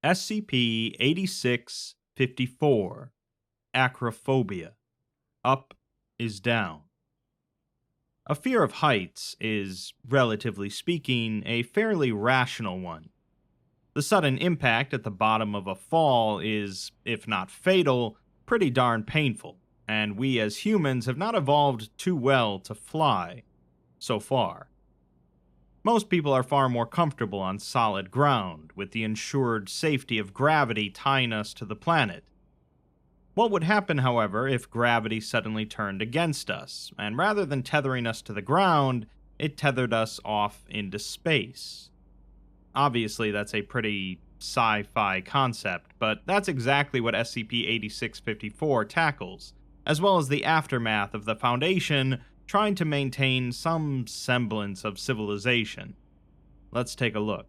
SCP-8654 Acrophobia. Up is down. A fear of heights is, relatively speaking, a fairly rational one. The sudden impact at the bottom of a fall is, if not fatal, pretty darn painful, and we as humans have not evolved too well to fly, so far. Most people are far more comfortable on solid ground, with the ensured safety of gravity tying us to the planet. What would happen, however, if gravity suddenly turned against us, and rather than tethering us to the ground, it tethered us off into space? Obviously, that's a pretty sci-fi concept, but that's exactly what SCP-8654 tackles, as well as the aftermath of the Foundation trying to maintain some semblance of civilization. Let's take a look.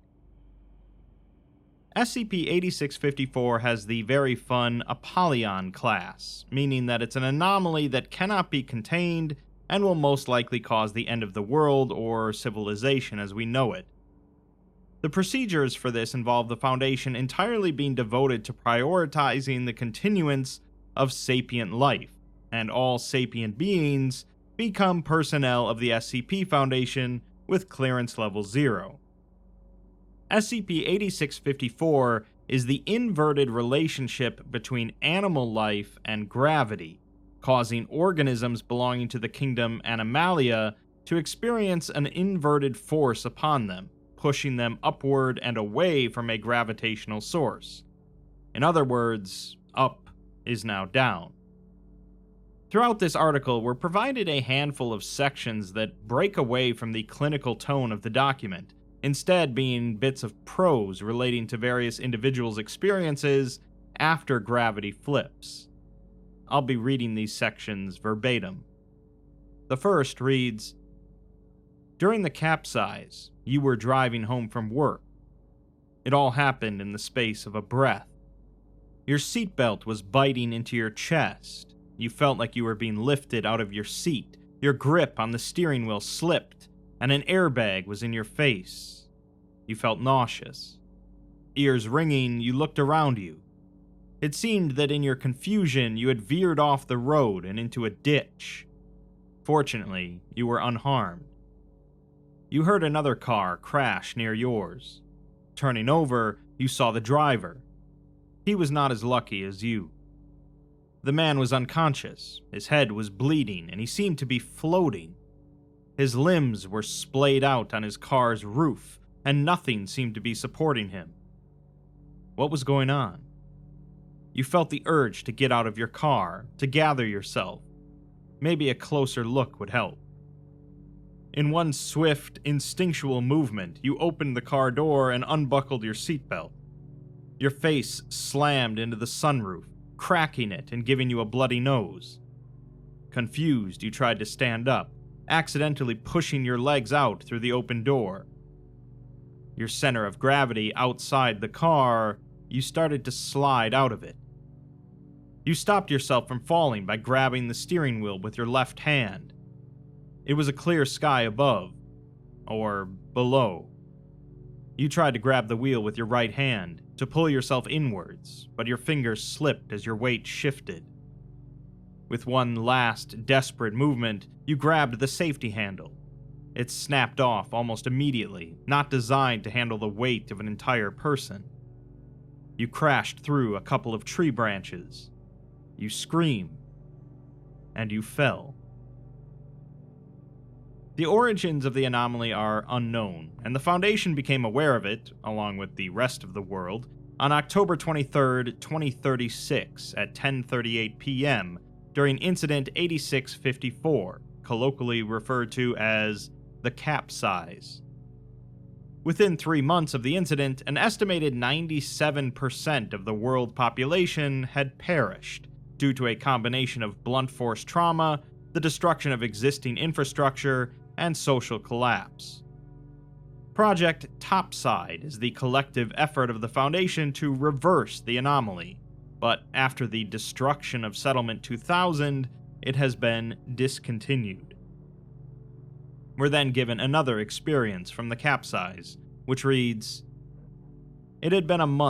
SCP-8654 has the very fun Apollyon class, meaning that it's an anomaly that cannot be contained and will most likely cause the end of the world or civilization as we know it. The procedures for this involve the Foundation entirely being devoted to prioritizing the continuance of sapient life, and all sapient beings become personnel of the SCP Foundation with clearance level 0. SCP-8654 is the inverted relationship between animal life and gravity, causing organisms belonging to the kingdom Animalia to experience an inverted force upon them, pushing them upward and away from a gravitational source. In other words, up is now down. Throughout this article, we're provided a handful of sections that break away from the clinical tone of the document, instead being bits of prose relating to various individuals' experiences after gravity flips. I'll be reading these sections verbatim. The first reads, "During the capsize, you were driving home from work. It all happened in the space of a breath. Your seatbelt was biting into your chest. You felt like you were being lifted out of your seat. Your grip on the steering wheel slipped, and an airbag was in your face. You felt nauseous. Ears ringing, you looked around you. It seemed that in your confusion, you had veered off the road and into a ditch. Fortunately, you were unharmed. You heard another car crash near yours. Turning over, you saw the driver. He was not as lucky as you. The man was unconscious, his head was bleeding, and he seemed to be floating. His limbs were splayed out on his car's roof, and nothing seemed to be supporting him. What was going on? You felt the urge to get out of your car, to gather yourself. Maybe a closer look would help. In one swift, instinctual movement, you opened the car door and unbuckled your seatbelt. Your face slammed into the sunroof, cracking it and giving you a bloody nose. Confused, you tried to stand up, accidentally pushing your legs out through the open door. Your center of gravity outside the car, you started to slide out of it. You stopped yourself from falling by grabbing the steering wheel with your left hand. It was a clear sky above, or below. You tried to grab the wheel with your right hand, to pull yourself inwards, but your fingers slipped as your weight shifted. With one last, desperate movement, you grabbed the safety handle. It snapped off almost immediately, not designed to handle the weight of an entire person. You crashed through a couple of tree branches. You screamed, and you fell. The origins of the anomaly are unknown, and the Foundation became aware of it, along with the rest of the world, on October 23, 2036 at 10:38 p.m. during Incident 8654, colloquially referred to as the capsize. Within 3 months of the incident, an estimated 97% of the world population had perished due to a combination of blunt force trauma, the destruction of existing infrastructure, and social collapse. Project Topside is the collective effort of the Foundation to reverse the anomaly, but after the destruction of Settlement 2000, it has been discontinued. We're then given another experience from the capsize, which reads, "It had been a month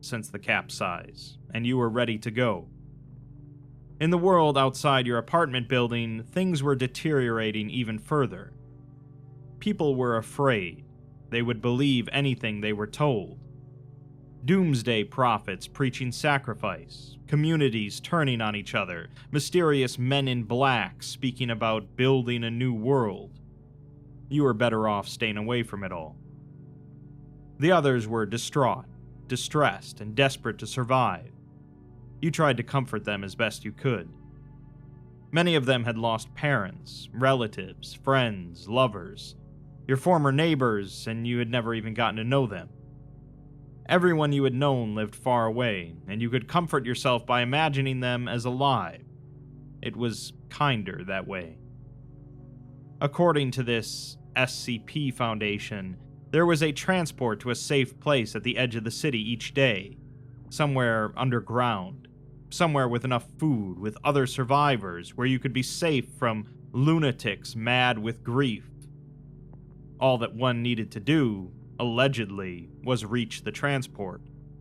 since the capsize, and you were ready to go. In the world outside your apartment building, things were deteriorating even further. People were afraid. They would believe anything they were told. Doomsday prophets preaching sacrifice, communities turning on each other, mysterious men in black speaking about building a new world. You were better off staying away from it all. The others were distraught, distressed, and desperate to survive. You tried to comfort them as best you could. Many of them had lost parents, relatives, friends, lovers, your former neighbors, and you had never even gotten to know them. Everyone you had known lived far away, and you could comfort yourself by imagining them as alive. It was kinder that way. According to this SCP Foundation, there was a transport to a safe place at the edge of the city each day, somewhere underground, somewhere with enough food, with other survivors, where you could be safe from lunatics mad with grief. All that one needed to do, allegedly, was reach the transport.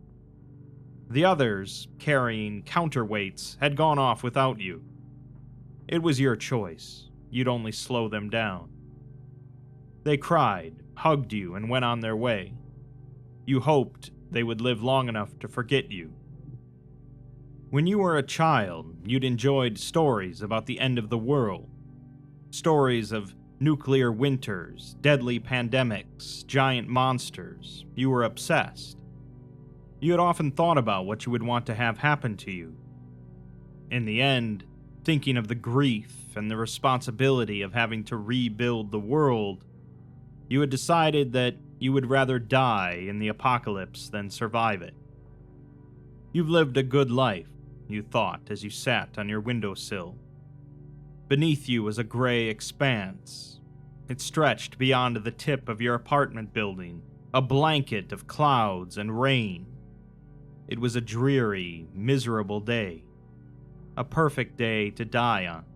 The others, carrying counterweights, had gone off without you. It was your choice. You'd only slow them down. They cried, hugged you, and went on their way. You hoped they would live long enough to forget you. When you were a child, you'd enjoyed stories about the end of the world. Stories of nuclear winters, deadly pandemics, giant monsters. You were obsessed. You had often thought about what you would want to have happen to you. In the end, thinking of the grief and the responsibility of having to rebuild the world, you had decided that you would rather die in the apocalypse than survive it. You've lived a good life, you thought as you sat on your windowsill. Beneath you was a gray expanse. It stretched beyond the tip of your apartment building, a blanket of clouds and rain. It was a dreary, miserable day. A perfect day to die on.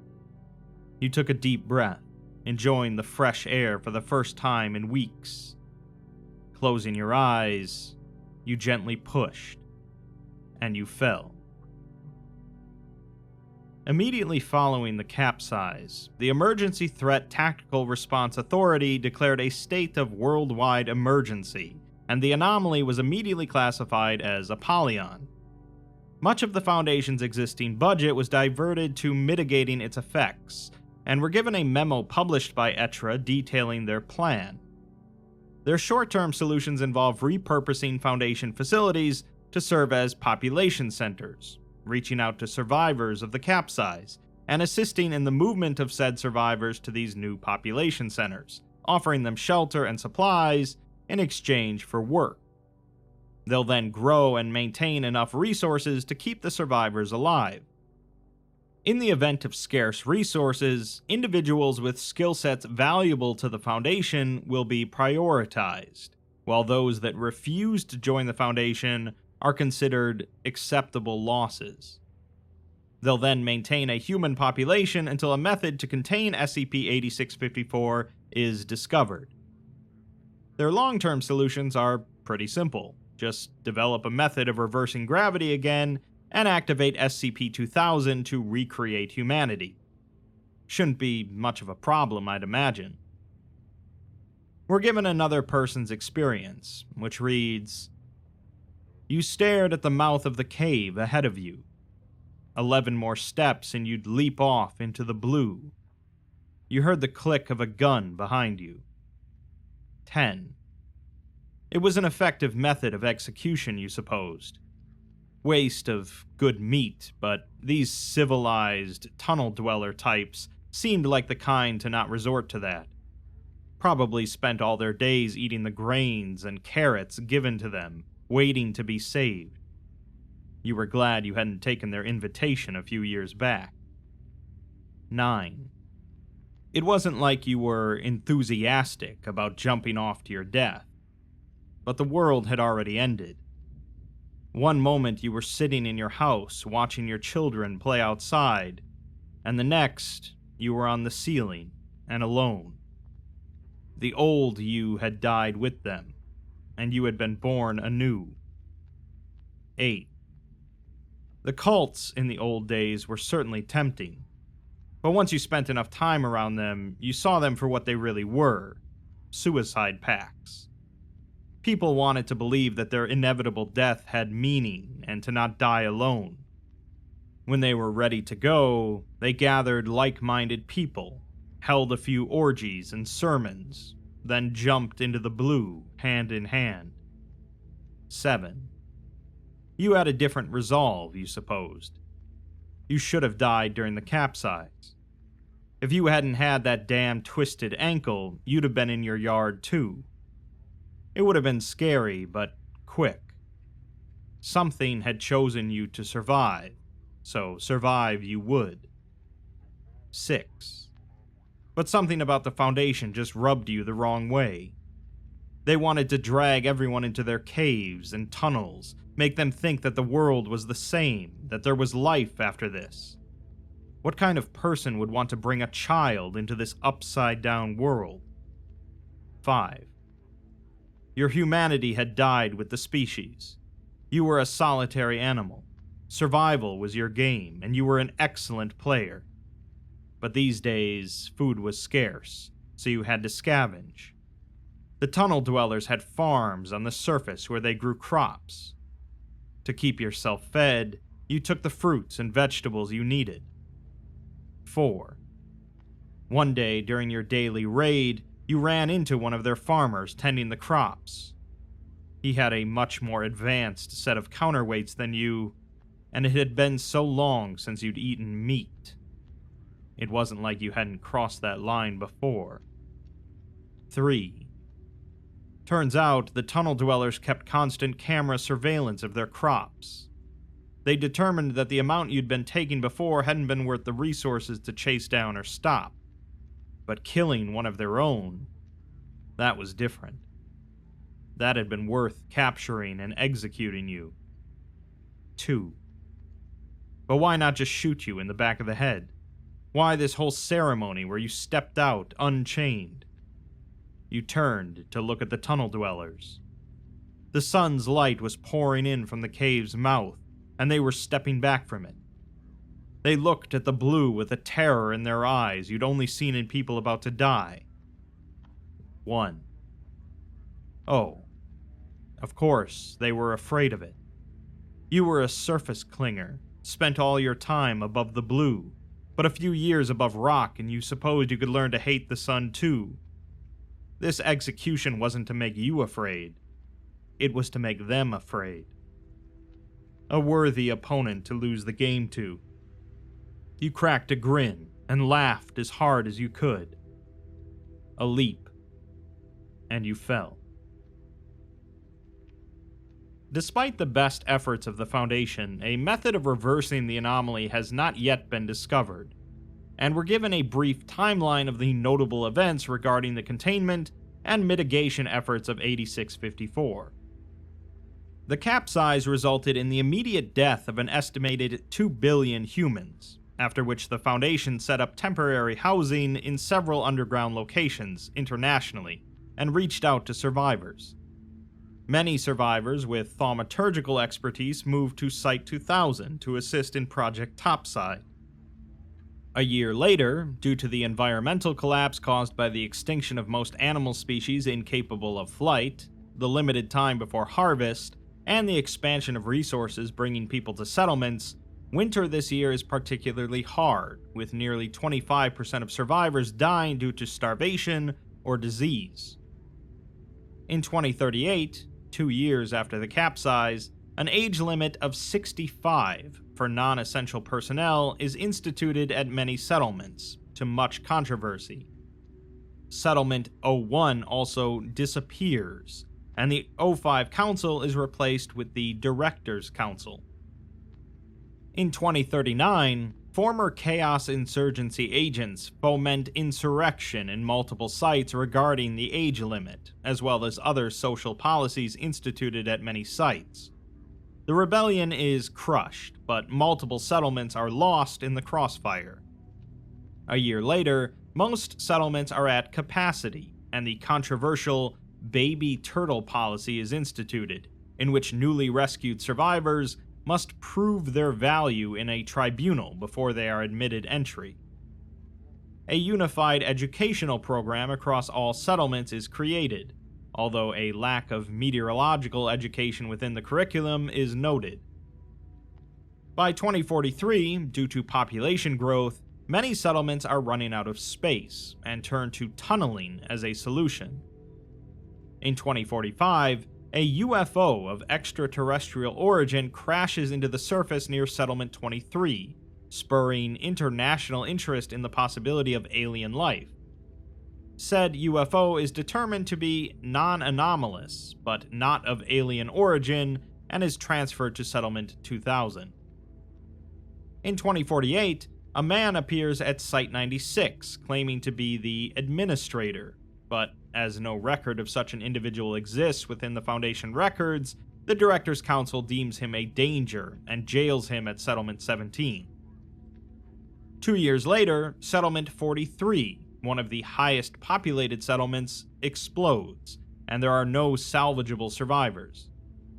You took a deep breath, enjoying the fresh air for the first time in weeks. Closing your eyes, you gently pushed, and you fell. Immediately following the capsize, the Emergency Threat Tactical Response Authority declared a state of worldwide emergency, and the anomaly was immediately classified as Apollyon. Much of the Foundation's existing budget was diverted to mitigating its effects, and were given a memo published by ETRA detailing their plan. Their short-term solutions involve repurposing Foundation facilities to serve as population centers, reaching out to survivors of the capsize, and assisting in the movement of said survivors to these new population centers, offering them shelter and supplies in exchange for work. They'll then grow and maintain enough resources to keep the survivors alive. In the event of scarce resources, individuals with skill sets valuable to the Foundation will be prioritized, while those that refuse to join the Foundation are considered acceptable losses. They'll then maintain a human population until a method to contain SCP-8654 is discovered. Their long-term solutions are pretty simple. Just develop a method of reversing gravity again and activate SCP-2000 to recreate humanity. Shouldn't be much of a problem, I'd imagine. We're given another person's experience, which reads, "You stared at the mouth of the cave ahead of you. 11 more steps and you'd leap off into the blue. You heard the click of a gun behind you. 10. It was an effective method of execution, you supposed. Waste of good meat, but these civilized, tunnel-dweller types seemed like the kind to not resort to that. Probably spent all their days eating the grains and carrots given to them, waiting to be saved. You were glad you hadn't taken their invitation a few years back. 9. It wasn't like you were enthusiastic about jumping off to your death, but the world had already ended. One moment you were sitting in your house watching your children play outside, and the next you were on the ceiling and alone. The old you had died with them, and you had been born anew. 8. The cults in the old days were certainly tempting, but once you spent enough time around them, you saw them for what they really were: suicide pacts. People wanted to believe that their inevitable death had meaning and to not die alone. When they were ready to go, they gathered like-minded people, held a few orgies and sermons, then jumped into the blue, hand in hand. 7. You had a different resolve, you supposed. You should have died during the capsize. If you hadn't had that damn twisted ankle, you'd have been in your yard too. It would have been scary, but quick. Something had chosen you to survive, so survive you would. 6. But something about the Foundation just rubbed you the wrong way. They wanted to drag everyone into their caves and tunnels, make them think that the world was the same, that there was life after this. What kind of person would want to bring a child into this upside-down world? 5. Your humanity had died with the species. You were a solitary animal. Survival was your game, and you were an excellent player. But these days, food was scarce, so you had to scavenge. The tunnel dwellers had farms on the surface where they grew crops. To keep yourself fed, you took the fruits and vegetables you needed. 4. One day during your daily raid, you ran into one of their farmers tending the crops. He had a much more advanced set of counterweights than you, and it had been so long since you'd eaten meat. It wasn't like you hadn't crossed that line before. 3. Turns out the tunnel dwellers kept constant camera surveillance of their crops. They determined that the amount you'd been taking before hadn't been worth the resources to chase down or stop. But killing one of their own, that was different. That had been worth capturing and executing you. 2. But why not just shoot you in the back of the head? Why this whole ceremony where you stepped out unchained? You turned to look at the tunnel dwellers. The sun's light was pouring in from the cave's mouth, and they were stepping back from it. They looked at the blue with a terror in their eyes you'd only seen in people about to die. 1. Oh, of course, they were afraid of it. You were a surface clinger, spent all your time above the blue, but a few years above rock, and you supposed you could learn to hate the sun too. This execution wasn't to make you afraid. It was to make them afraid. A worthy opponent to lose the game to. You cracked a grin and laughed as hard as you could. A leap, and you fell. Despite the best efforts of the Foundation, a method of reversing the anomaly has not yet been discovered, and we're given a brief timeline of the notable events regarding the containment and mitigation efforts of 8654. The capsize resulted in the immediate death of an estimated 2 billion humans, after which the Foundation set up temporary housing in several underground locations internationally and reached out to survivors. Many survivors with thaumaturgical expertise moved to Site 2000 to assist in Project Topside. A year later, due to the environmental collapse caused by the extinction of most animal species incapable of flight, the limited time before harvest, and the expansion of resources bringing people to settlements, winter this year is particularly hard, with nearly 25% of survivors dying due to starvation or disease. In 2038, 2 years after the capsize, an age limit of 65 for non-essential personnel is instituted at many settlements, to much controversy. Settlement 01 also disappears, and the 05 Council is replaced with the Directors' Council. In 2039, former Chaos Insurgency agents foment insurrection in multiple sites regarding the age limit, as well as other social policies instituted at many sites. The rebellion is crushed, but multiple settlements are lost in the crossfire. A year later, most settlements are at capacity, and the controversial baby turtle policy is instituted, in which newly rescued survivors must prove their value in a tribunal before they are admitted entry. A unified educational program across all settlements is created, although a lack of meteorological education within the curriculum is noted. By 2043, due to population growth, many settlements are running out of space and turn to tunneling as a solution. In 2045, a UFO of extraterrestrial origin crashes into the surface near Settlement 23, spurring international interest in the possibility of alien life. Said UFO is determined to be non-anomalous, but not of alien origin, and is transferred to Settlement 2000. In 2048, a man appears at Site 96, claiming to be the administrator, but as no record of such an individual exists within the Foundation records, the Directors' Council deems him a danger and jails him at Settlement 17. 2 years later, Settlement 43, one of the highest populated settlements, explodes, and there are no salvageable survivors.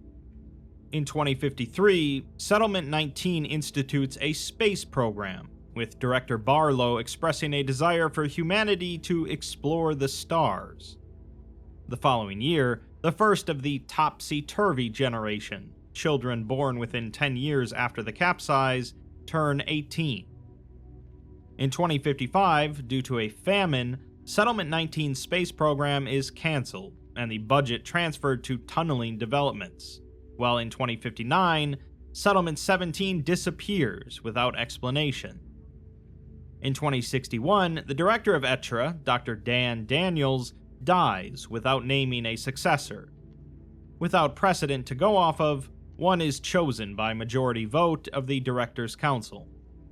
In 2053, Settlement 19 institutes a space program, with Director Barlow expressing a desire for humanity to explore the stars. The following year, the first of the topsy-turvy generation, children born within 10 years after the capsize, turn 18. In 2055, due to a famine, Settlement 19's space program is cancelled, and the budget transferred to tunneling developments, while in 2059, Settlement 17 disappears without explanation. In 2061, the director of ETRA, Dr. Dan Daniels, dies without naming a successor. Without precedent to go off of, one is chosen by majority vote of the Directors' Council.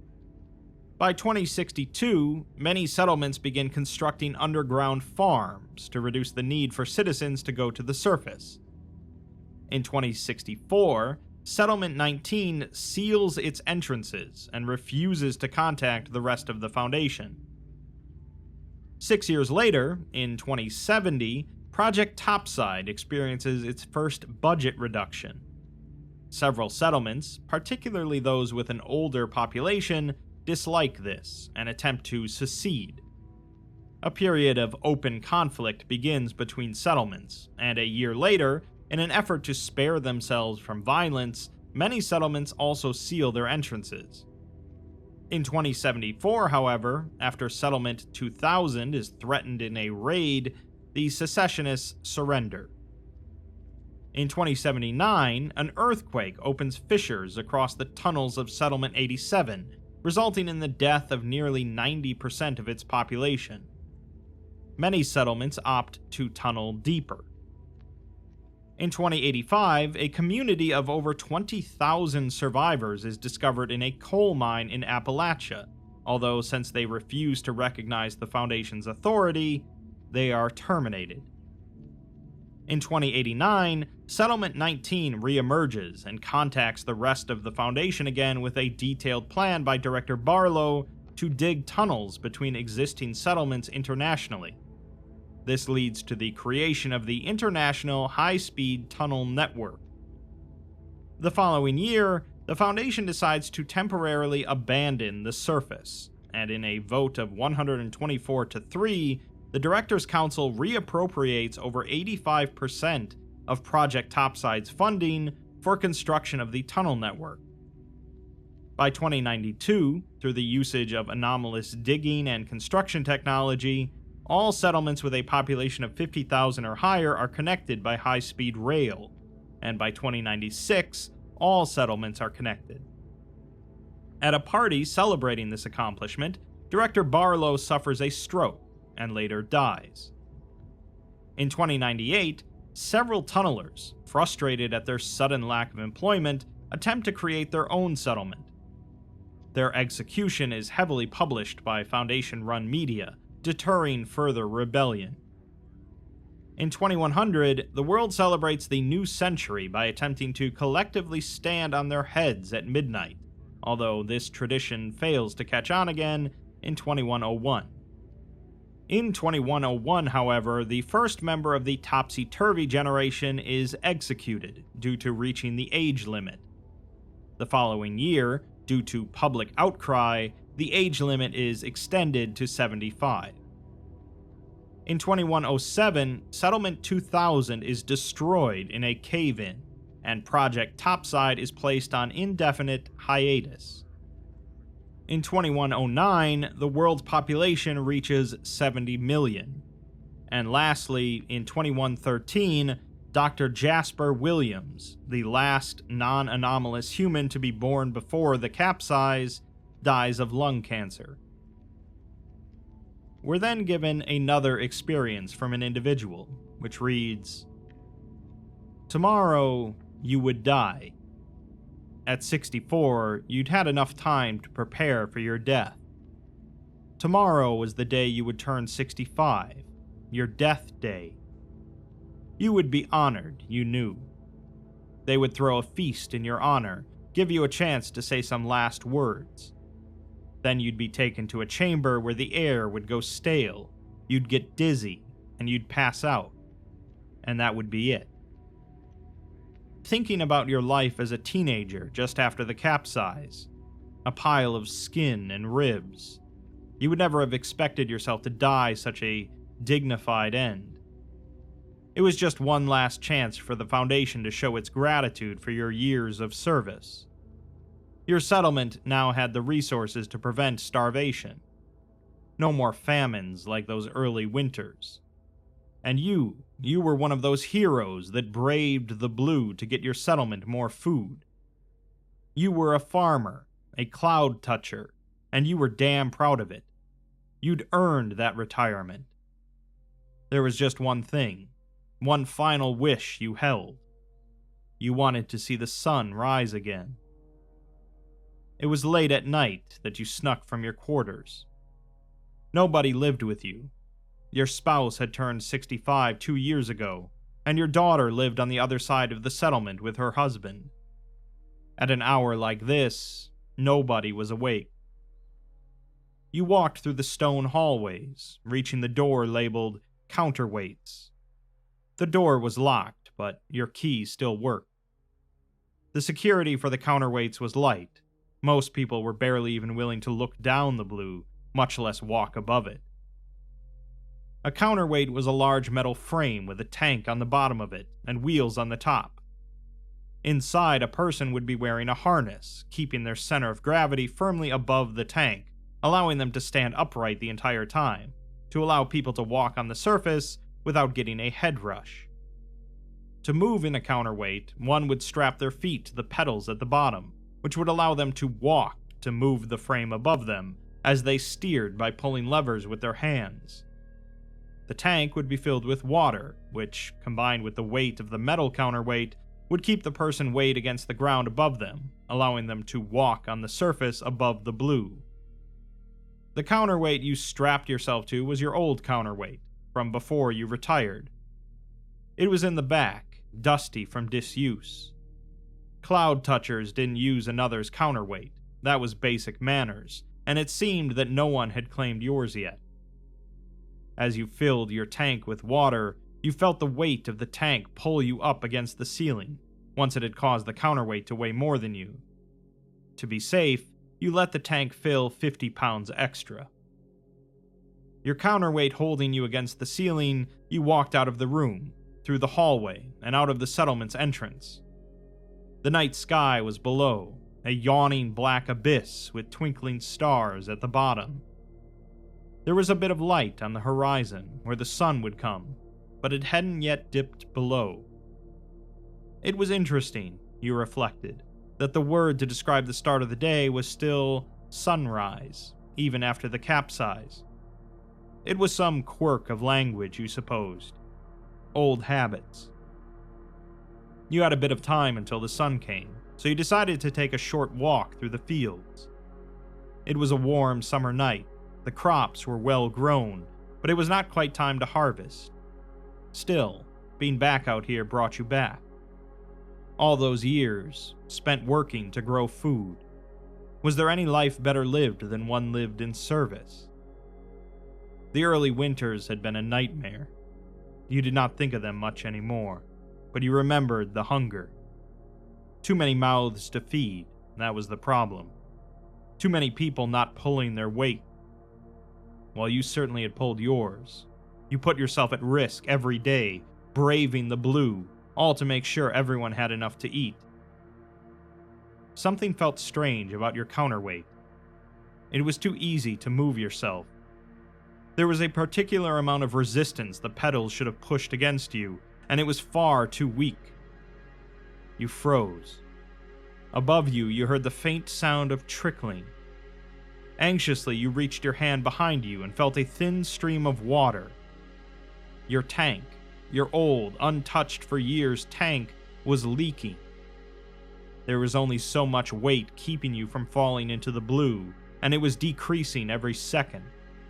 By 2062, many settlements begin constructing underground farms to reduce the need for citizens to go to the surface. In 2064, Settlement 19 seals its entrances and refuses to contact the rest of the Foundation. 6 years later, in 2070, Project Topside experiences its first budget reduction. Several settlements, particularly those with an older population, dislike this and attempt to secede. A period of open conflict begins between settlements, and a year later, in an effort to spare themselves from violence, many settlements also seal their entrances. In 2074, however, after Settlement 2000 is threatened in a raid, the secessionists surrender. In 2079, an earthquake opens fissures across the tunnels of Settlement 87, resulting in the death of nearly 90% of its population. Many settlements opt to tunnel deeper. In 2085, a community of over 20,000 survivors is discovered in a coal mine in Appalachia, although since they refuse to recognize the Foundation's authority, they are terminated. In 2089, Settlement 19 reemerges and contacts the rest of the Foundation again with a detailed plan by Director Barlow to dig tunnels between existing settlements internationally. This leads to the creation of the International High-Speed Tunnel Network. The following year, the Foundation decides to temporarily abandon the surface, and in a vote of 124 to 3, the Directors' Council reappropriates over 85% of Project Topside's funding for construction of the tunnel network. By 2092, through the usage of anomalous digging and construction technology, all settlements with a population of 50,000 or higher are connected by high-speed rail, and by 2096, all settlements are connected. At a party celebrating this accomplishment, Director Barlow suffers a stroke and later dies. In 2098, several tunnelers, frustrated at their sudden lack of employment, attempt to create their own settlement. Their execution is heavily published by Foundation-run media, deterring further rebellion. In 2100, the world celebrates the new century by attempting to collectively stand on their heads at midnight, although this tradition fails to catch on again in 2101. In 2101, however, the first member of the Topsy-Turvy generation is executed due to reaching the age limit. The following year, due to public outcry, the age limit is extended to 75. In 2107, Settlement 2000 is destroyed in a cave-in, and Project Topside is placed on indefinite hiatus. In 2109, the world's population reaches 70 million. And lastly, in 2113, Dr. Jasper Williams, the last non-anomalous human to be born before the capsize, dies of lung cancer. We're then given another experience from an individual, which reads, "Tomorrow, you would die. At 64, you'd had enough time to prepare for your death. Tomorrow was the day you would turn 65, your death day. You would be honored, you knew. They would throw a feast in your honor, give you a chance to say some last words. Then you'd be taken to a chamber where the air would go stale, you'd get dizzy, and you'd pass out. And that would be it. Thinking about your life as a teenager just after the capsize, a pile of skin and ribs, you would never have expected yourself to die such a dignified end. It was just one last chance for the Foundation to show its gratitude for your years of service. Your settlement now had the resources to prevent starvation. No more famines like those early winters. And you were one of those heroes that braved the blue to get your settlement more food. You were a farmer, a cloud toucher, and you were damn proud of it. You'd earned that retirement. There was just one thing, one final wish you held. You wanted to see the sun rise again. It was late at night that you snuck from your quarters. Nobody lived with you. Your spouse had turned 65 2 years ago, and your daughter lived on the other side of the settlement with her husband. At an hour like this, nobody was awake. You walked through the stone hallways, reaching the door labeled Counterweights. The door was locked, but your key still worked. The security for the counterweights was light. Most people were barely even willing to look down the blue, much less walk above it. A counterweight was a large metal frame with a tank on the bottom of it and wheels on the top. Inside, a person would be wearing a harness, keeping their center of gravity firmly above the tank, allowing them to stand upright the entire time, to allow people to walk on the surface without getting a head rush. To move in a counterweight, one would strap their feet to the pedals at the bottom, which would allow them to walk to move the frame above them as they steered by pulling levers with their hands. The tank would be filled with water, which, combined with the weight of the metal counterweight, would keep the person weighed against the ground above them, allowing them to walk on the surface above the blue. The counterweight you strapped yourself to was your old counterweight, from before you retired. It was in the back, dusty from disuse. Cloud touchers didn't use another's counterweight. That was basic manners, and it seemed that no one had claimed yours yet. As you filled your tank with water, you felt the weight of the tank pull you up against the ceiling, once it had caused the counterweight to weigh more than you. To be safe, you let the tank fill 50 pounds extra. Your counterweight holding you against the ceiling, you walked out of the room, through the hallway, and out of the settlement's entrance. The night sky was below, a yawning black abyss with twinkling stars at the bottom. There was a bit of light on the horizon where the sun would come, but it hadn't yet dipped below. It was interesting, you reflected, that the word to describe the start of the day was still sunrise, even after the capsize. It was some quirk of language, you supposed. Old habits. You had a bit of time until the sun came, so you decided to take a short walk through the fields. It was a warm summer night. The crops were well grown, but it was not quite time to harvest. Still, being back out here brought you back. All those years, spent working to grow food. Was there any life better lived than one lived in service? The early winters had been a nightmare. You did not think of them much anymore, but you remembered the hunger. Too many mouths to feed, that was the problem. Too many people not pulling their weight. Well, you certainly had pulled yours. You put yourself at risk every day, braving the blue, all to make sure everyone had enough to eat. Something felt strange about your counterweight. It was too easy to move yourself. There was a particular amount of resistance the pedals should have pushed against you, and it was far too weak. You froze. Above you, you heard the faint sound of trickling. Anxiously, you reached your hand behind you and felt a thin stream of water. Your tank, your old, untouched for years tank, was leaking. There was only so much weight keeping you from falling into the blue, and it was decreasing every second.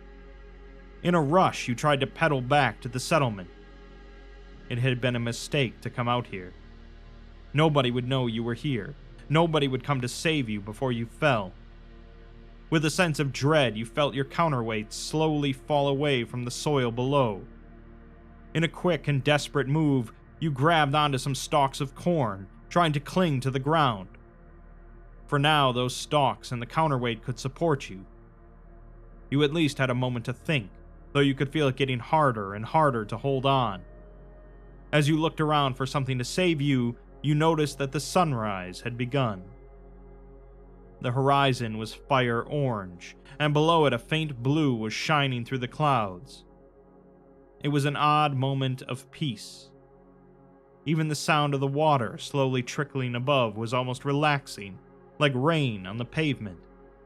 In a rush, you tried to pedal back to the settlement. It had been a mistake to come out here. Nobody would know you were here. Nobody would come to save you before you fell. With a sense of dread, you felt your counterweight slowly fall away from the soil below. In a quick and desperate move, you grabbed onto some stalks of corn, trying to cling to the ground. For now, those stalks and the counterweight could support you. You at least had a moment to think, though you could feel it getting harder and harder to hold on. As you looked around for something to save you, you noticed that the sunrise had begun. The horizon was fire orange, and below it a faint blue was shining through the clouds. It was an odd moment of peace. Even the sound of the water slowly trickling above was almost relaxing, like rain on the pavement.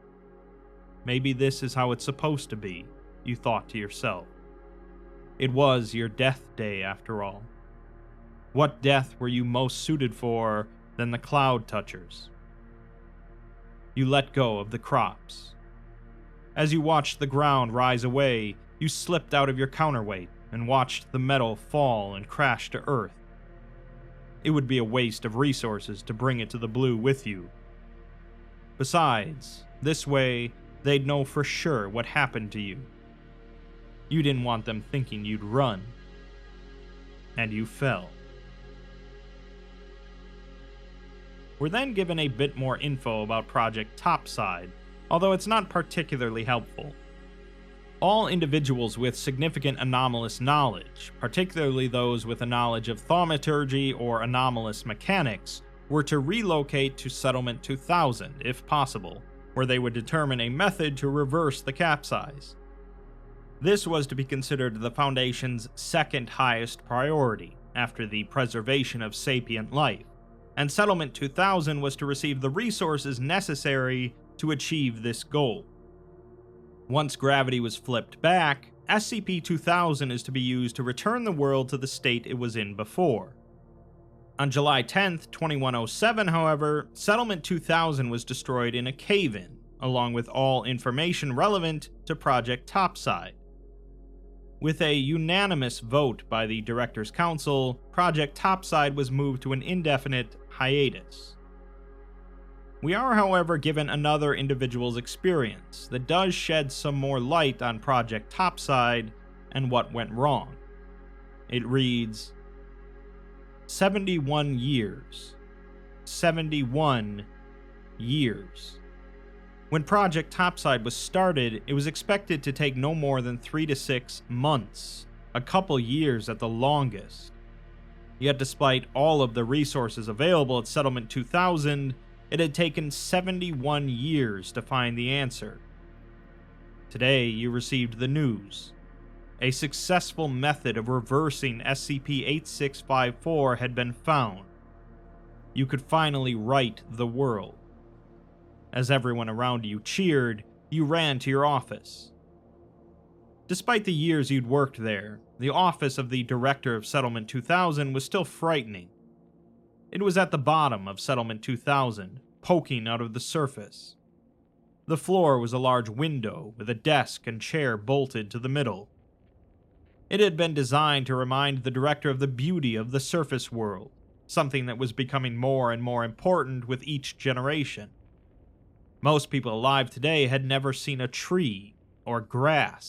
Maybe this is how it's supposed to be, you thought to yourself. It was your death day after all. What death were you most suited for than the Cloud Touchers? You let go of the crops. As you watched the ground rise away, you slipped out of your counterweight and watched the metal fall and crash to earth. It would be a waste of resources to bring it to the blue with you. Besides, this way, they'd know for sure what happened to you. You didn't want them thinking you'd run. And you fell. We're then given a bit more info about Project Topside, although it's not particularly helpful. All individuals with significant anomalous knowledge, particularly those with a knowledge of thaumaturgy or anomalous mechanics, were to relocate to Settlement 2000 if possible, where they would determine a method to reverse the capsize. This was to be considered the Foundation's second highest priority, after the preservation of sapient life, and Settlement 2000 was to receive the resources necessary to achieve this goal. Once gravity was flipped back, SCP-2000 is to be used to return the world to the state it was in before. On July 10th, 2107, however, Settlement 2000 was destroyed in a cave-in, along with all information relevant to Project Topside. With a unanimous vote by the Directors' Council, Project Topside was moved to an indefinite hiatus. We are, however, given another individual's experience that does shed some more light on Project Topside and what went wrong. It reads, 71 years. 71 years. When Project Topside was started, it was expected to take no more than 3 to 6 months, a couple years at the longest. Yet despite all of the resources available at Settlement 2000, it had taken 71 years to find the answer. Today, you received the news. A successful method of reversing SCP-8654 had been found. You could finally right the world. As everyone around you cheered, you ran to your office. Despite the years you'd worked there, the office of the Director of Settlement 2000 was still frightening. It was at the bottom of Settlement 2000, poking out of the surface. The floor was a large window with a desk and chair bolted to the middle. It had been designed to remind the Director of the beauty of the surface world, something that was becoming more and more important with each generation. Most people alive today had never seen a tree, or grass,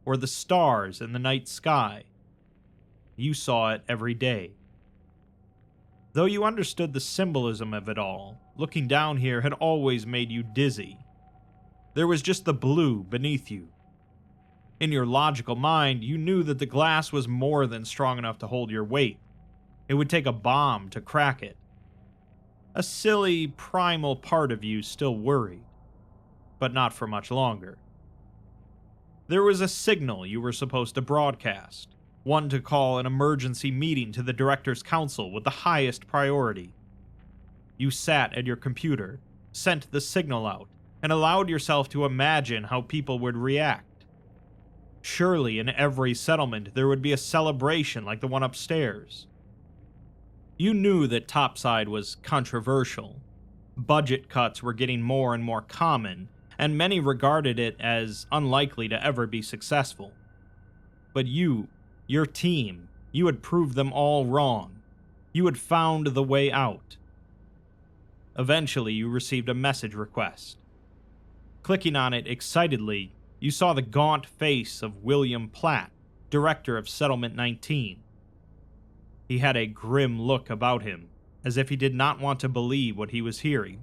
or the stars in the night sky. You saw it every day. Though you understood the symbolism of it all, looking down here had always made you dizzy. There was just the blue beneath you. In your logical mind, you knew that the glass was more than strong enough to hold your weight. It would take a bomb to crack it. A silly, primal part of you still worried, but not for much longer. There was a signal you were supposed to broadcast, one to call an emergency meeting to the Director's Council with the highest priority. You sat at your computer, sent the signal out, and allowed yourself to imagine how people would react. Surely in every settlement there would be a celebration like the one upstairs. You knew that Topside was controversial. Budget cuts were getting more and more common, and many regarded it as unlikely to ever be successful. But you, your team, you had proved them all wrong. You had found the way out. Eventually, you received a message request. Clicking on it excitedly, you saw the gaunt face of William Platt, director of Settlement 19. He had a grim look about him, as if he did not want to believe what he was hearing.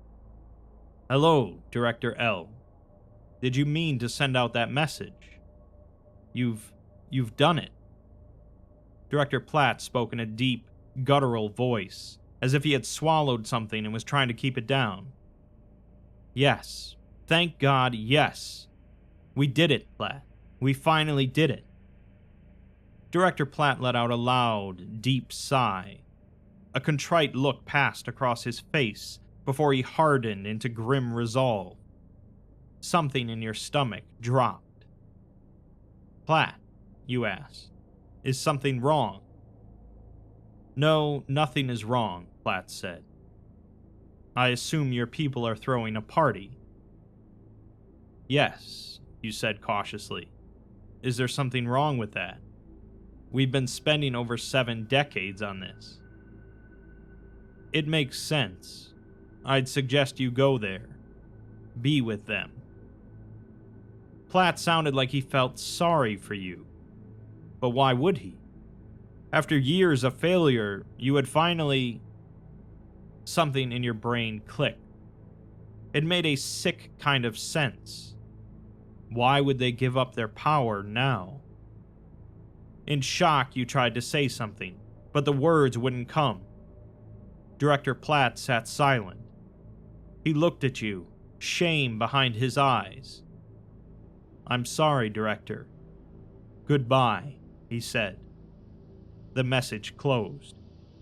"Hello, Director L. Did you mean to send out that message? You've done it." Director Platt spoke in a deep, guttural voice, as if he had swallowed something and was trying to keep it down. "Yes. Thank God, yes. We did it, Platt. We finally did it." Director Platt let out a loud, deep sigh. A contrite look passed across his face before he hardened into grim resolve. Something in your stomach dropped. "Platt," you asked, "is something wrong?" "No, nothing is wrong," Platt said. "I assume your people are throwing a party." "Yes," you said cautiously. "Is there something wrong with that? We've been spending over 7 decades on this." "It makes sense. I'd suggest you go there. Be with them." Platt sounded like he felt sorry for you. But why would he? After years of failure, you had finally... Something in your brain clicked. It made a sick kind of sense. Why would they give up their power now? In shock, you tried to say something, but the words wouldn't come. Director Platt sat silent. He looked at you, shame behind his eyes. "I'm sorry, Director. Goodbye," he said. The message closed.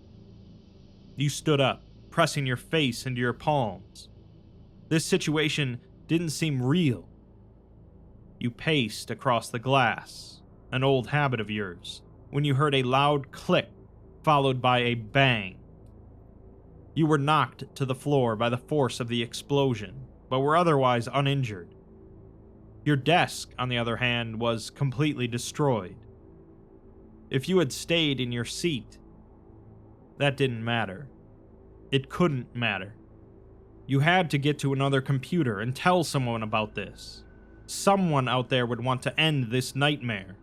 You stood up, pressing your face into your palms. This situation didn't seem real. You paced across the glass, an old habit of yours, when you heard a loud click followed by a bang. You were knocked to the floor by the force of the explosion, but were otherwise uninjured. Your desk, on the other hand, was completely destroyed. If you had stayed in your seat, that didn't matter. It couldn't matter. You had to get to another computer and tell someone about this. Someone out there would want to end this nightmare.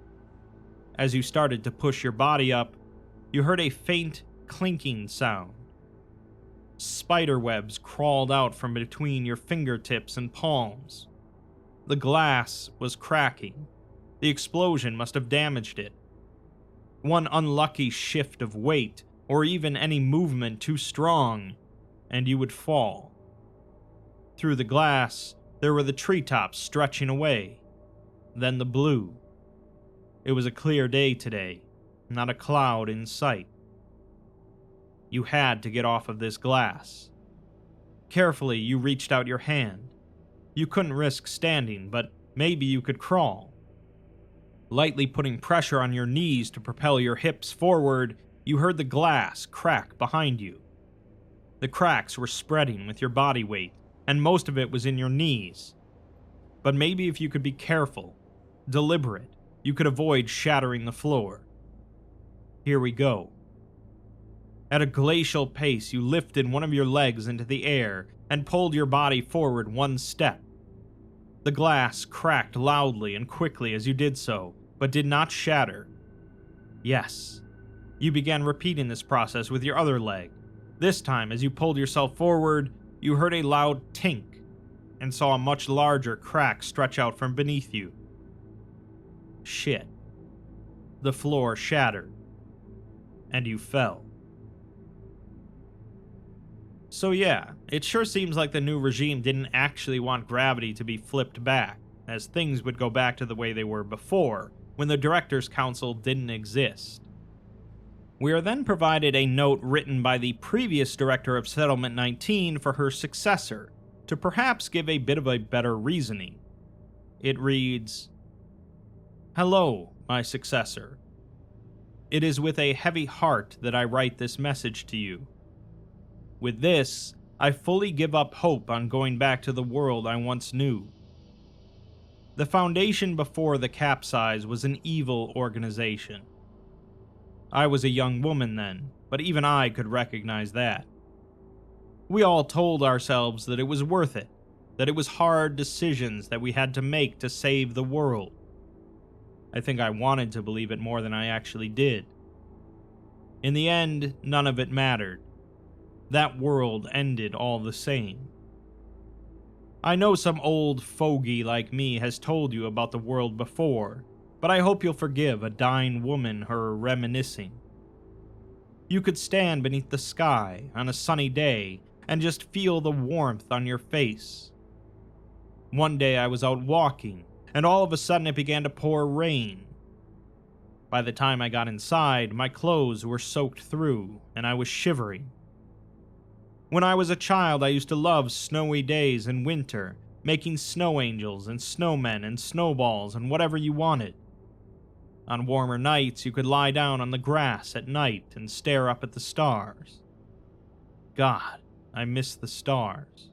As you started to push your body up, you heard a faint clinking sound. Spiderwebs crawled out from between your fingertips and palms. The glass was cracking. The explosion must have damaged it. One unlucky shift of weight, or even any movement too strong, and you would fall. Through the glass, there were the treetops stretching away. Then the blue. It was a clear day today, not a cloud in sight. You had to get off of this glass. Carefully, you reached out your hand. You couldn't risk standing, but maybe you could crawl. Lightly putting pressure on your knees to propel your hips forward, you heard the glass crack behind you. The cracks were spreading with your body weight, and most of it was in your knees. But maybe if you could be careful, deliberate, you could avoid shattering the floor. Here we go. At a glacial pace, you lifted one of your legs into the air and pulled your body forward one step. The glass cracked loudly and quickly as you did so, but did not shatter. Yes. You began repeating this process with your other leg. This time, as you pulled yourself forward, you heard a loud tink and saw a much larger crack stretch out from beneath you. Shit. The floor shattered, and you fell. So yeah, it sure seems like the new regime didn't actually want gravity to be flipped back, as things would go back to the way they were before, when the Directors' Council didn't exist. We are then provided a note written by the previous director of Settlement 19 for her successor, to perhaps give a bit of a better reasoning. It reads, "Hello, my successor. It is with a heavy heart that I write this message to you. With this, I fully give up hope on going back to the world I once knew. The Foundation before the capsize was an evil organization. I was a young woman then, but even I could recognize that. We all told ourselves that it was worth it, that it was hard decisions that we had to make to save the world. I think I wanted to believe it more than I actually did. In the end, none of it mattered. That world ended all the same. I know some old fogey like me has told you about the world before, but I hope you'll forgive a dying woman her reminiscing. You could stand beneath the sky on a sunny day and just feel the warmth on your face. One day I was out walking, and all of a sudden it began to pour rain. By the time I got inside, my clothes were soaked through, and I was shivering. When I was a child, I used to love snowy days in winter, making snow angels and snowmen and snowballs and whatever you wanted. On warmer nights, you could lie down on the grass at night and stare up at the stars. God, I miss the stars.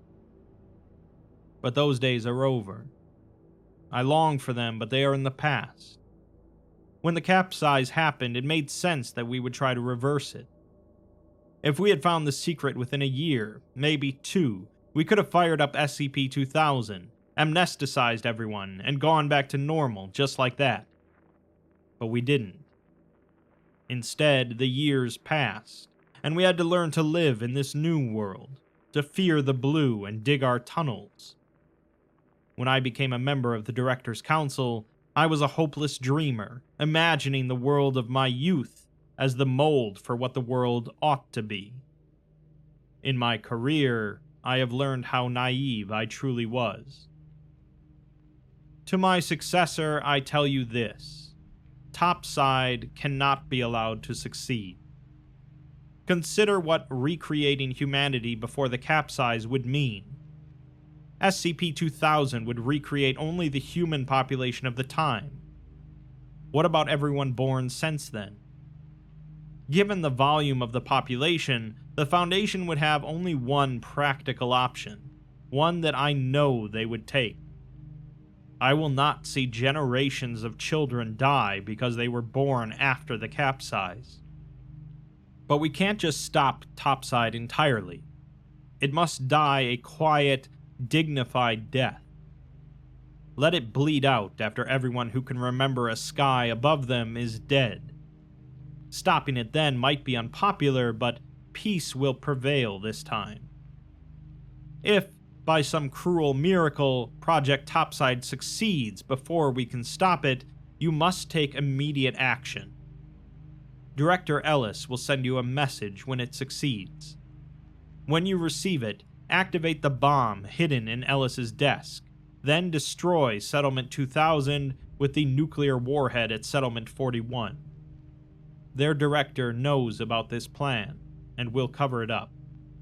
But those days are over. I long for them, but they are in the past. When the capsize happened, it made sense that we would try to reverse it. If we had found the secret within a year, maybe 2, we could have fired up SCP-2000, amnesticized everyone, and gone back to normal just like that. But we didn't. Instead, the years passed, and we had to learn to live in this new world, to fear the blue and dig our tunnels. When I became a member of the Directors' Council, I was a hopeless dreamer, imagining the world of my youth as the mold for what the world ought to be. In my career, I have learned how naive I truly was. To my successor, I tell you this: Topside cannot be allowed to succeed. Consider what recreating humanity before the capsize would mean. SCP-2000 would recreate only the human population of the time. What about everyone born since then? Given the volume of the population, the Foundation would have only one practical option, one that I know they would take. I will not see generations of children die because they were born after the capsize. But we can't just stop Topside entirely. It must die a quiet, dignified death. Let it bleed out after everyone who can remember a sky above them is dead. Stopping it then might be unpopular, but peace will prevail this time. If, by some cruel miracle, Project Topside succeeds before we can stop it, you must take immediate action. Director Ellis will send you a message when it succeeds. When you receive it, activate the bomb hidden in Ellis's desk, then destroy Settlement 2000 with the nuclear warhead at Settlement 41. Their director knows about this plan, and will cover it up.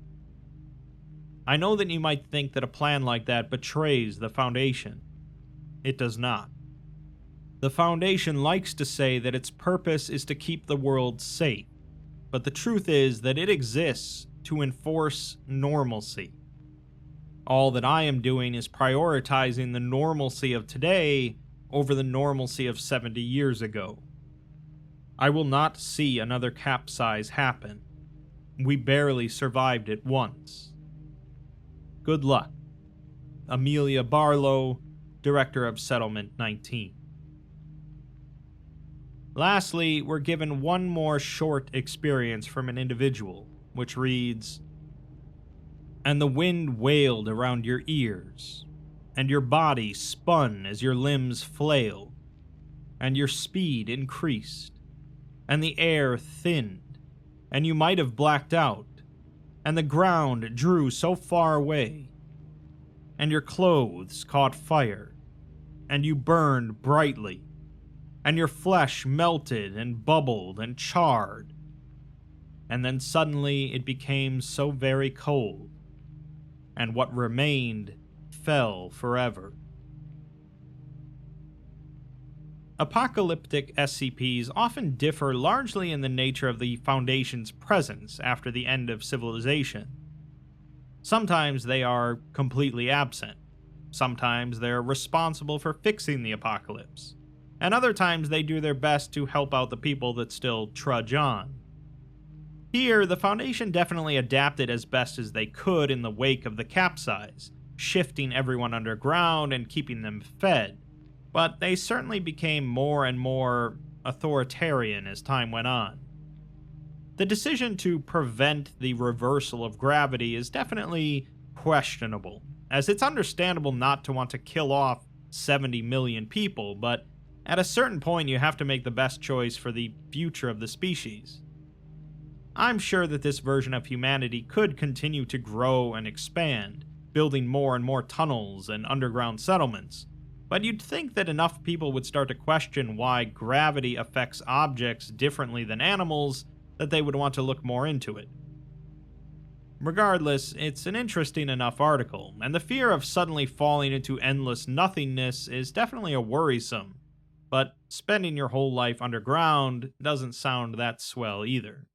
I know that you might think that a plan like that betrays the Foundation. It does not. The Foundation likes to say that its purpose is to keep the world safe, but the truth is that it exists to enforce normalcy. All that I am doing is prioritizing the normalcy of today over the normalcy of 70 years ago. I will not see another capsize happen. We barely survived it once. Good luck. Amelia Barlow, director of Settlement 19. Lastly, we're given one more short experience from an individual, which reads, "And the wind wailed around your ears, and your body spun as your limbs flailed, and your speed increased, and the air thinned, and you might have blacked out, and the ground drew so far away, and your clothes caught fire, and you burned brightly, and your flesh melted and bubbled and charred, and then suddenly it became so very cold, and what remained fell forever." Apocalyptic SCPs often differ largely in the nature of the Foundation's presence after the end of civilization. Sometimes they are completely absent, sometimes they're responsible for fixing the apocalypse, and other times they do their best to help out the people that still trudge on. Here, the Foundation definitely adapted as best as they could in the wake of the capsize, shifting everyone underground and keeping them fed, but they certainly became more and more authoritarian as time went on. The decision to prevent the reversal of gravity is definitely questionable, as it's understandable not to want to kill off 70 million people, but at a certain point you have to make the best choice for the future of the species. I'm sure that this version of humanity could continue to grow and expand, building more and more tunnels and underground settlements, but you'd think that enough people would start to question why gravity affects objects differently than animals that they would want to look more into it. Regardless, it's an interesting enough article, and the fear of suddenly falling into endless nothingness is definitely a worrisome, but spending your whole life underground doesn't sound that swell either.